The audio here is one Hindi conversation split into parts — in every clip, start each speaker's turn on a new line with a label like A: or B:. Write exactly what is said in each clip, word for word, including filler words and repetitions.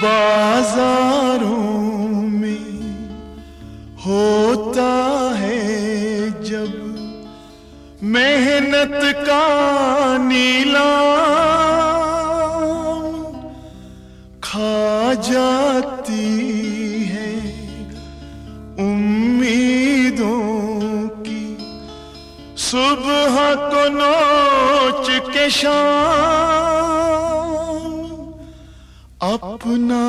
A: बाजारों में होता है जब मेहनत का नीलाम, खा जाती है उम्मीदों की सुबह को नोच के शाम, अपना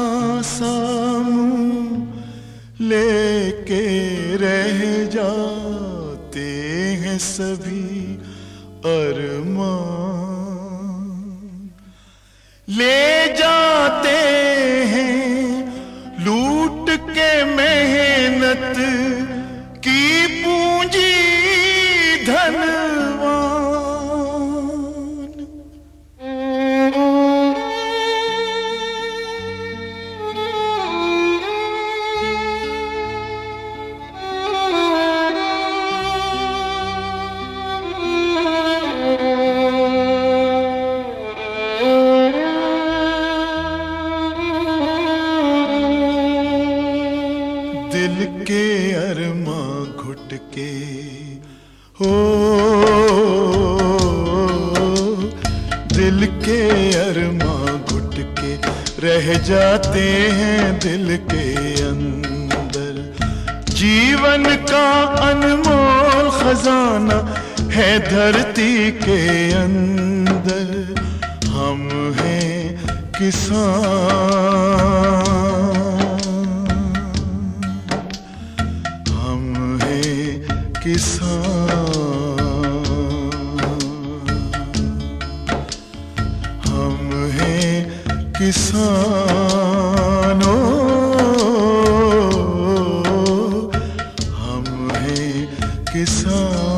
A: सामू लेके रह जाते हैं सभी अरमान, ले जाते हैं लूट के मेहनत की पूंजी धनवान। दिल के अरमा घुट के हो, दिल के अरमा घुट के रह जाते हैं दिल के अंदर। जीवन का अनमोल खजाना है धरती के अंदर। हम हैं किसान, किसान, हम हैं किसानों, हम हैं किसान।